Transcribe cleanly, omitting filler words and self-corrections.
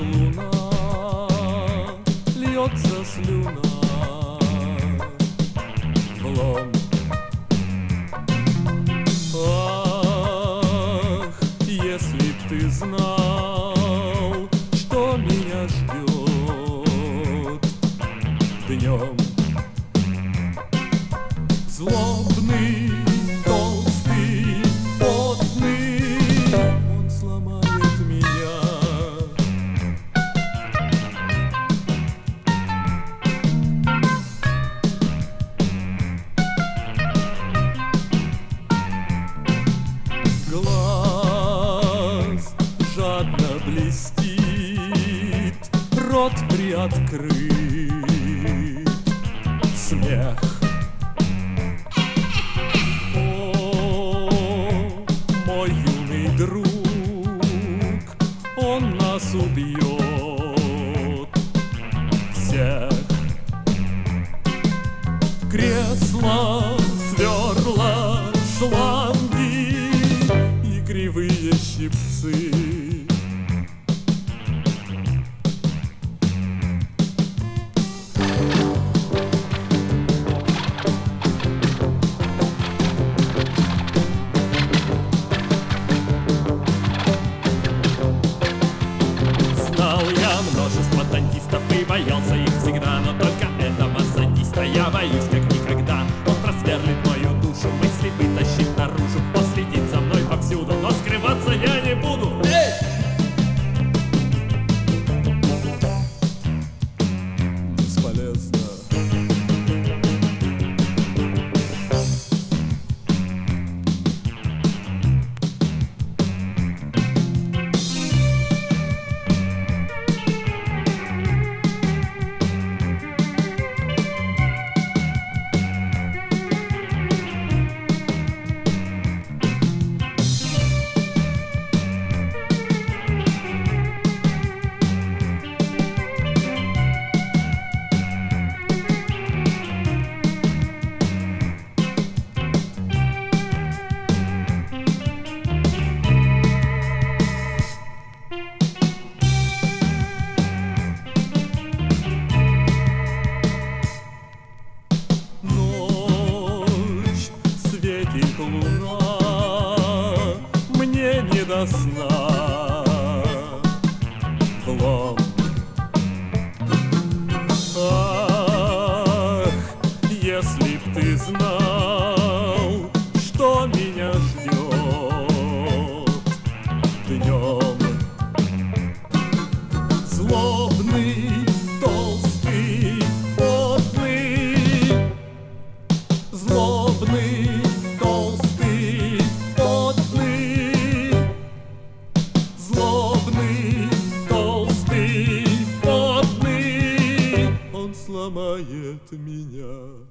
луна, льется слюна в лом. Ах, если б ты знал, что меня ждет днем. Злобный, толстый, потный, он сломает меня. Глаз жадно блестит, рот приоткрыт, смех. Мой юный друг, он нас убьет всех. Кресла, сверла, шланги и кривые щипцы. Множество танкистов и боялся их всегда, но только этого садиста я боюсь как никогда. Он просверлит мою душу, мысли вытащит наружу, последит за мной повсюду, но скрываться я не буду. Бесполезно. Луна, мне не до сна в лом. Ах, если б ты знал, что меня ждет днем. Злобный, толстый, потный, злобный, толстый, потный, злобный, толстый, потный, он сломает меня.